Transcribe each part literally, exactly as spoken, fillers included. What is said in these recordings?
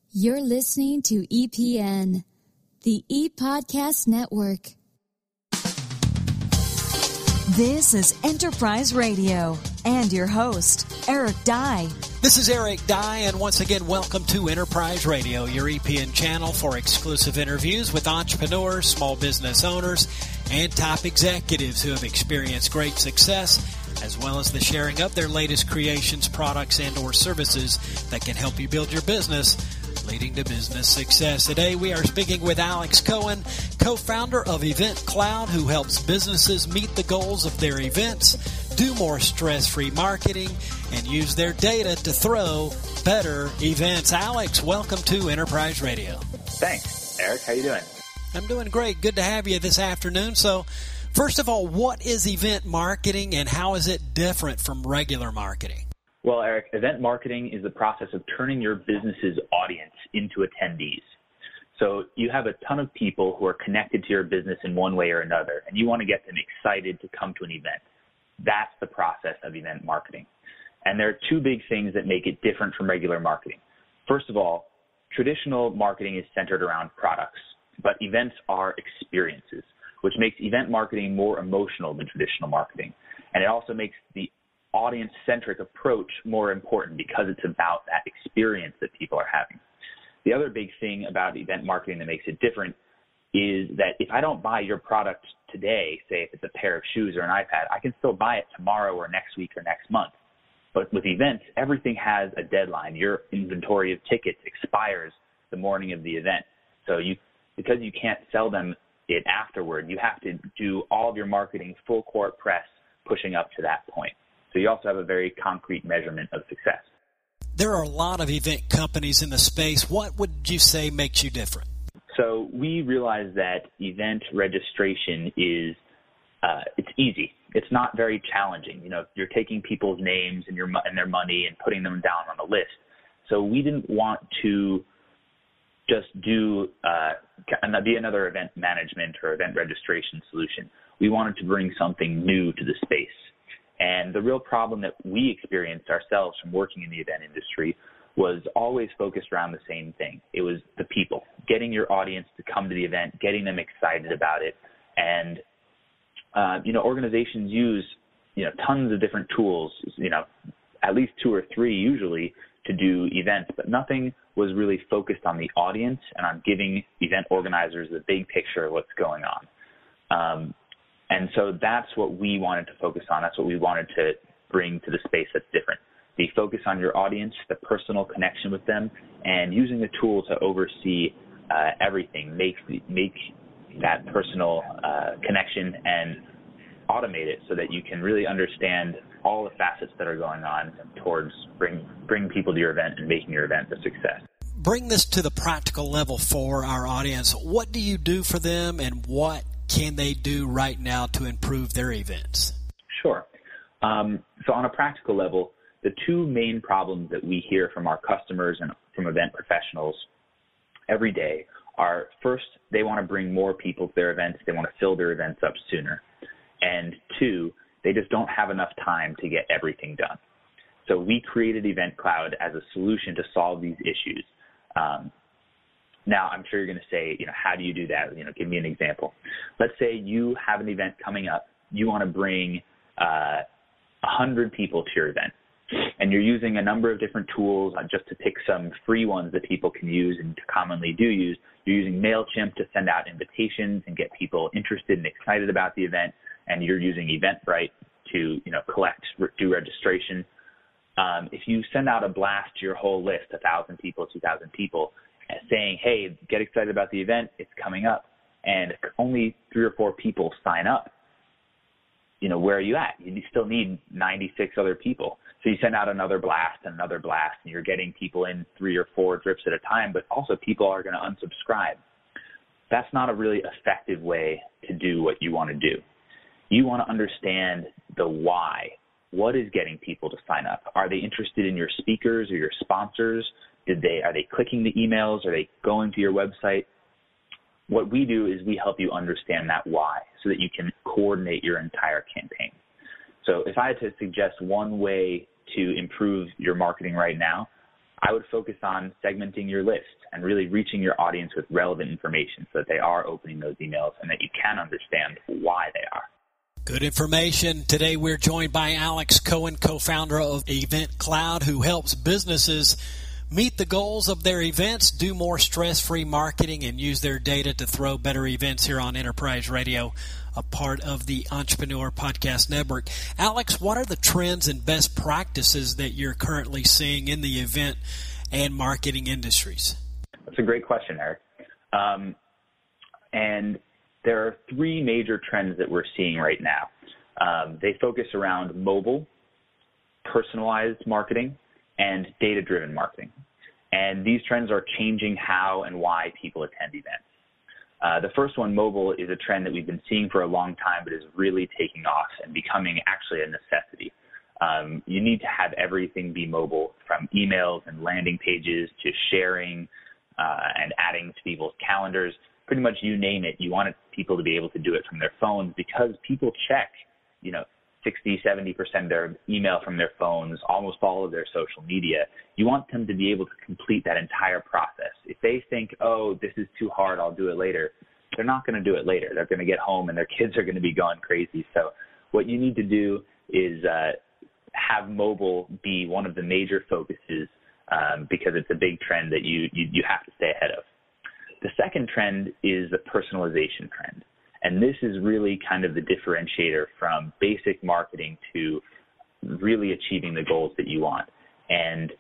You're listening to E P N, the ePodcast Network. This is Enterprise Radio and your host, Eric Dye. This is Eric Dye, and once again, welcome to Enterprise Radio, your E P N channel for exclusive interviews with entrepreneurs, small business owners, and top executives who have experienced great success, as well as the sharing of their latest creations, products, and or services that can help you build your business, leading to business success. Today, we are speaking with Alex Cohen, co-founder of Event Cloud, who helps businesses meet the goals of their events, do more stress-free marketing, and use their data to throw better events. Alex, welcome to Enterprise Radio. Thanks, Eric. How you doing? I'm doing great. Good to have you this afternoon. So, first of all, what is event marketing and how is it different from regular marketing? Well, Eric, event marketing is the process of turning your business's audience into attendees. So you have a ton of people who are connected to your business in one way or another, and you want to get them excited to come to an event. That's the process of event marketing. And there are two big things that make it different from regular marketing. First of all, traditional marketing is centered around products, but events are experiences, which makes event marketing more emotional than traditional marketing. And it also makes the audience-centric approach more important because it's about that experience that people are having. The other big thing about event marketing that makes it different is that if I don't buy your product today, say if it's a pair of shoes or an iPad, I can still buy it tomorrow or next week or next month. But with events, everything has a deadline. Your inventory of tickets expires the morning of the event. So you, because you can't sell them it afterward, you have to do all of your marketing full court press pushing up to that point. So you also have a very concrete measurement of success. There are a lot of event companies in the space. What would you say makes you different? So we realize that event registration is uh, it's easy. It's not very challenging. You know, you're taking people's names and your and their money and putting them down on a list. So we didn't want to just do uh, be another event management or event registration solution. We wanted to bring something new to the space. And the real problem that we experienced ourselves from working in the event industry was always focused around the same thing. It was the people, getting your audience to come to the event, getting them excited about it. And, uh, you know, organizations use, you know, tons of different tools, you know, at least two or three usually to do events, but nothing was really focused on the audience and on giving event organizers the big picture of what's going on. Um, And so that's what we wanted to focus on. That's what we wanted to bring to the space that's different. The focus on your audience, the personal connection with them, and using the tool to oversee uh, everything, make make that personal uh, connection and automate it so that you can really understand all the facets that are going on towards bring bring people to your event and making your event a success. Bring this to the practical level for our audience. What do you do for them, and what can they do right now to improve their events? Sure. Um, so on a practical level, the two main problems that we hear from our customers and from event professionals every day are, first, they want to bring more people to their events. They want to fill their events up sooner. And two, they just don't have enough time to get everything done. So we created Event Cloud as a solution to solve these issues. Um, Now, I'm sure you're going to say, you know, how do you do that? You know, give me an example. Let's say you have an event coming up. You want to bring uh, one hundred people to your event, and you're using a number of different tools. Just to pick some free ones that people can use and commonly do use, you're using MailChimp to send out invitations and get people interested and excited about the event, and you're using Eventbrite to, you know, collect, do registration. Um, if you send out a blast to your whole list, one thousand people, two thousand people, saying, hey, get excited about the event, it's coming up, and only three or four people sign up, you know, where are you at? You still need ninety-six other people. So you send out another blast and another blast, and you're getting people in three or four drips at a time, but also people are going to unsubscribe. That's not a really effective way to do what you want to do. You want to understand the why. What is getting people to sign up? Are they interested in your speakers or your sponsors? Did they, are they clicking the emails? Are they going to your website? What we do is we help you understand that why so that you can coordinate your entire campaign. So if I had to suggest one way to improve your marketing right now, I would focus on segmenting your list and really reaching your audience with relevant information so that they are opening those emails and that you can understand why they are. Good information. Today we're joined by Alex Cohen, co-founder of Event Cloud, who helps businesses meet the goals of their events, do more stress-free marketing, and use their data to throw better events here on Enterprise Radio, a part of the Entrepreneur Podcast Network. Alex, what are the trends and best practices that you're currently seeing in the event and marketing industries? That's a great question, Eric. Um, and there are three major trends that we're seeing right now. Um, they focus around mobile, personalized marketing, and data-driven marketing. And these trends are changing how and why people attend events. Uh, the first one, mobile, is a trend that we've been seeing for a long time, but is really taking off and becoming actually a necessity. Um, you need to have everything be mobile, from emails and landing pages to sharing uh, and adding to people's calendars. Pretty much you name it, you want people to be able to do it from their phones, because people check, you know, sixty, seventy percent of their email from their phones, almost all of their social media. You want them to be able to complete that entire process. If they think, oh, this is too hard, I'll do it later, they're not going to do it later. They're going to get home and their kids are going to be going crazy. So what you need to do is uh, have mobile be one of the major focuses um, because it's a big trend that you, you, you have to stay ahead of. The second trend is the personalization trend. And this is really kind of the differentiator from basic marketing to really achieving the goals that you want. And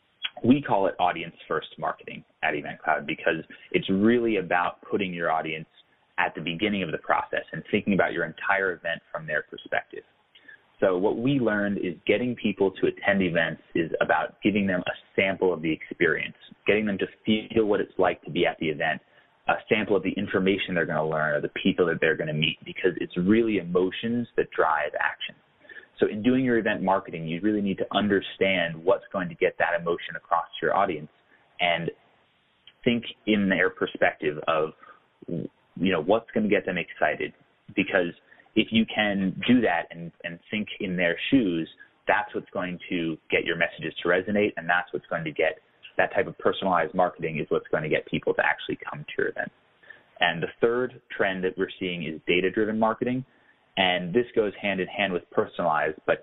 we call it audience-first marketing at Event Cloud, because it's really about putting your audience at the beginning of the process and thinking about your entire event from their perspective. So what we learned is getting people to attend events is about giving them a sample of the experience, getting them to feel what it's like to be at the event, a sample of the information they're going to learn or the people that they're going to meet, because it's really emotions that drive action. So in doing your event marketing, you really need to understand what's going to get that emotion across to your audience and think in their perspective of, you know, what's going to get them excited. Because if you can do that and, and think in their shoes, that's what's going to get your messages to resonate, and that's what's going to get that type of personalized marketing is what's going to get people to actually come to your event. And the third trend that we're seeing is data-driven marketing. And this goes hand in hand with personalized, but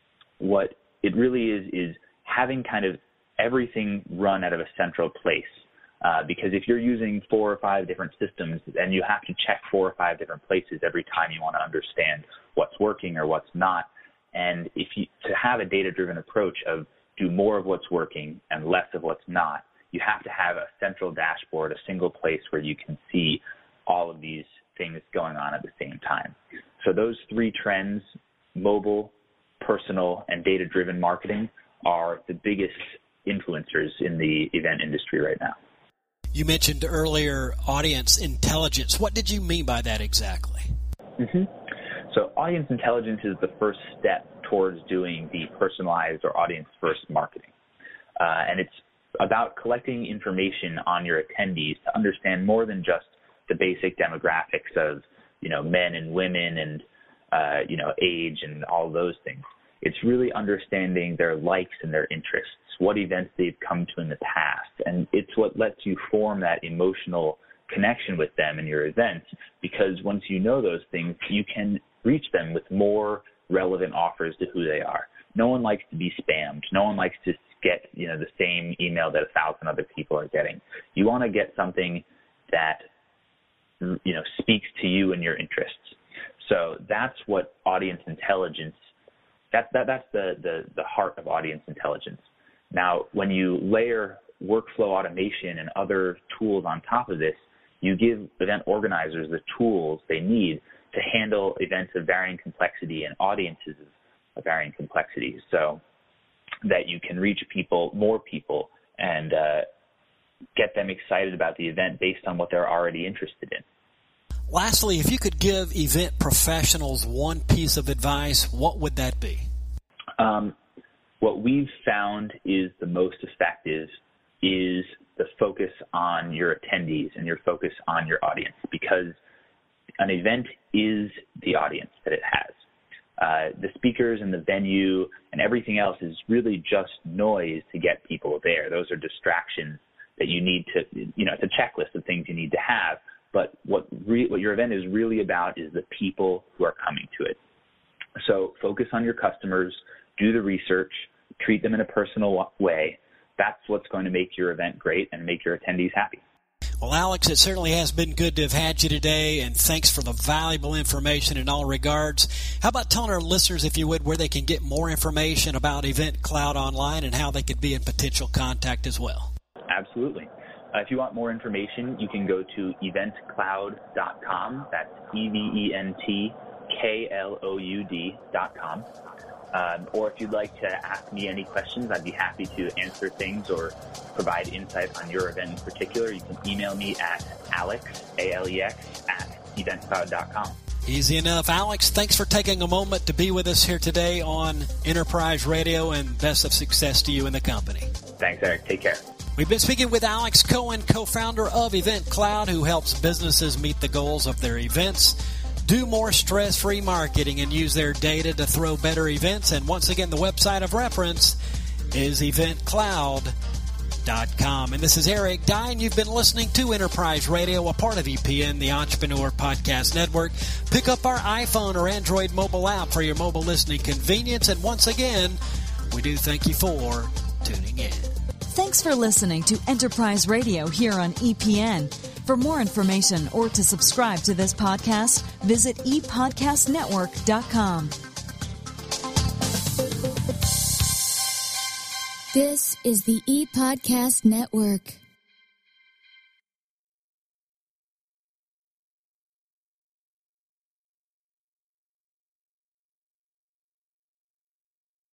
what it really is is having kind of everything run out of a central place. Uh, because if you're using four or five different systems and you have to check four or five different places every time you want to understand what's working or what's not, and if you to have a data-driven approach of do more of what's working and less of what's not, you have to have a central dashboard, a single place where you can see all of these things going on at the same time. So those three trends, mobile, personal, and data-driven marketing, are the biggest influencers in the event industry right now. You mentioned earlier audience intelligence. What did you mean by that exactly? Mm-hmm. So audience intelligence is the first step towards doing the personalized or audience-first marketing. Uh, and it's about collecting information on your attendees to understand more than just the basic demographics of, you know, men and women and, uh, you know, age and all those things. It's really understanding their likes and their interests, what events they've come to in the past. And it's what lets you form that emotional connection with them in your events, because once you know those things, you can reach them with more relevant offers to who they are. No one likes to be spammed. No one likes to get, you know, the same email that a thousand other people are getting. You want to get something that, you know, speaks to you and your interests. So that's what audience intelligence, that, that, that's the, the, the heart of audience intelligence. Now, when you layer workflow automation and other tools on top of this, you give event organizers the tools they need to handle events of varying complexity and audiences of varying complexity, so that you can reach people, more people, and uh, get them excited about the event based on what they're already interested in. Lastly, if you could give event professionals one piece of advice, what would that be? Um, what we've found is the most effective is the focus on your attendees and your focus on your audience, because an event is the audience that it has. Uh, the speakers and the venue and everything else is really just noise to get people there. Those are distractions that you need to, you know, it's a checklist of things you need to have. But what re- what your event is really about is the people who are coming to it. So focus on your customers, do the research, treat them in a personal way. That's what's going to make your event great and make your attendees happy. Well, Alex, it certainly has been good to have had you today, and thanks for the valuable information in all regards. How about telling our listeners, if you would, where they can get more information about Event Cloud Online and how they could be in potential contact as well? Absolutely. Uh, if you want more information, you can go to event cloud dot com. That's E V E N T K L O U D dot com. Um, or if you'd like to ask me any questions, I'd be happy to answer things or provide insight on your event in particular. You can email me at alex, A L E X, at event cloud dot com. Easy enough. Alex, thanks for taking a moment to be with us here today on Enterprise Radio, and best of success to you and the company. Thanks, Eric. Take care. We've been speaking with Alex Cohen, co-founder of Event Cloud, who helps businesses meet the goals of their events, do more stress-free marketing, and use their data to throw better events. And once again, the website of reference is event cloud dot com. And this is Eric Dye, and you've been listening to Enterprise Radio, a part of E P N, the Entrepreneur Podcast Network. Pick up our iPhone or Android mobile app for your mobile listening convenience. And once again, we do thank you for tuning in. Thanks for listening to Enterprise Radio here on E P N. For more information or to subscribe to this podcast, visit e podcast network dot com. This is the ePodcast Network.